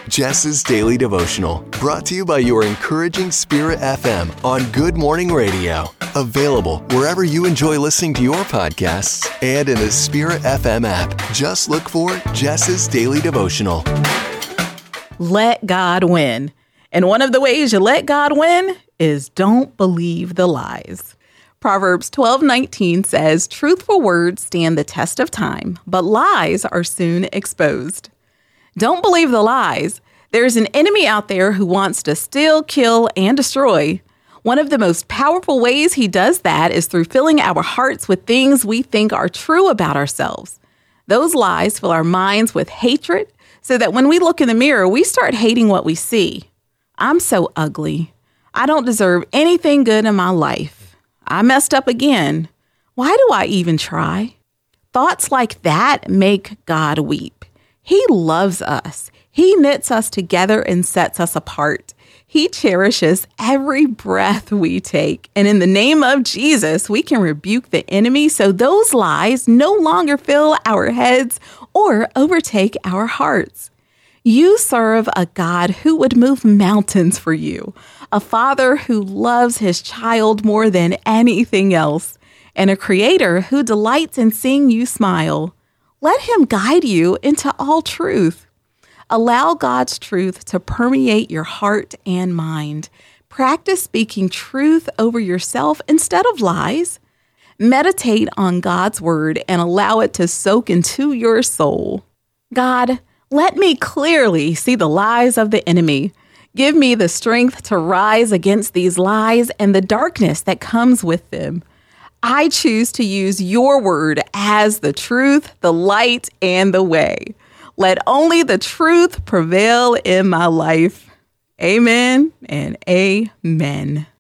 Jess's Daily Devotional, brought to you by your encouraging Spirit FM on Good Morning Radio. Available wherever you enjoy listening to your podcasts and in the Spirit FM app. Just look for Jess's Daily Devotional. Let God win. And one of the ways you let God win is don't believe the lies. Proverbs 12:19 says, "Truthful words stand the test of time, but lies are soon exposed." Don't believe the lies. There's an enemy out there who wants to steal, kill, and destroy. One of the most powerful ways he does that is through filling our hearts with things we think are true about ourselves. Those lies fill our minds with hatred so that when we look in the mirror, we start hating what we see. I'm so ugly. I don't deserve anything good in my life. I messed up again. Why do I even try? Thoughts like that make God weep. He loves us. He knits us together and sets us apart. He cherishes every breath we take. And in the name of Jesus, we can rebuke the enemy so those lies no longer fill our heads or overtake our hearts. You serve a God who would move mountains for you, a Father who loves his child more than anything else, and a Creator who delights in seeing you smile. Let him guide you into all truth. Allow God's truth to permeate your heart and mind. Practice speaking truth over yourself instead of lies. Meditate on God's word and allow it to soak into your soul. God, let me clearly see the lies of the enemy. Give me the strength to rise against these lies and the darkness that comes with them. I choose to use your word as the truth, the light, and the way. Let only the truth prevail in my life. Amen and amen.